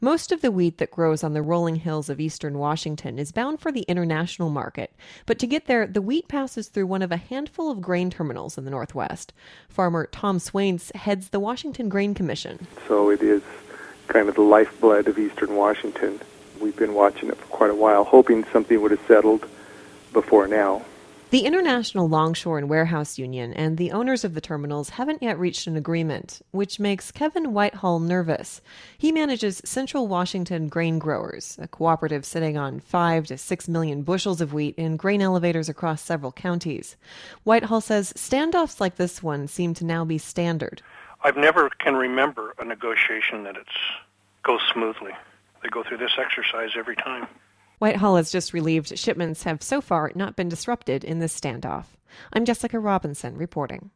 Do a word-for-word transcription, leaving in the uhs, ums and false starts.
Most of the wheat that grows on the rolling hills of eastern Washington is bound for the international market. But to get there, the wheat passes through one of a handful of grain terminals in the Northwest. Farmer Tom Swains heads the Washington Grain Commission. So it is kind of the lifeblood of eastern Washington. We've been watching it for quite a while, hoping something would have settled before now. The International Longshore and Warehouse Union and the owners of the terminals haven't yet reached an agreement, which makes Kevin Whitehall nervous. He manages Central Washington Grain Growers, a cooperative sitting on five to six million bushels of wheat in grain elevators across several counties. Whitehall says standoffs like this one seem to now be standard. I've never can remember a negotiation that it's goes smoothly. They go through this exercise every time. Whitehall has just relieved shipments have so far not been disrupted in this standoff. I'm Jessica Robinson reporting.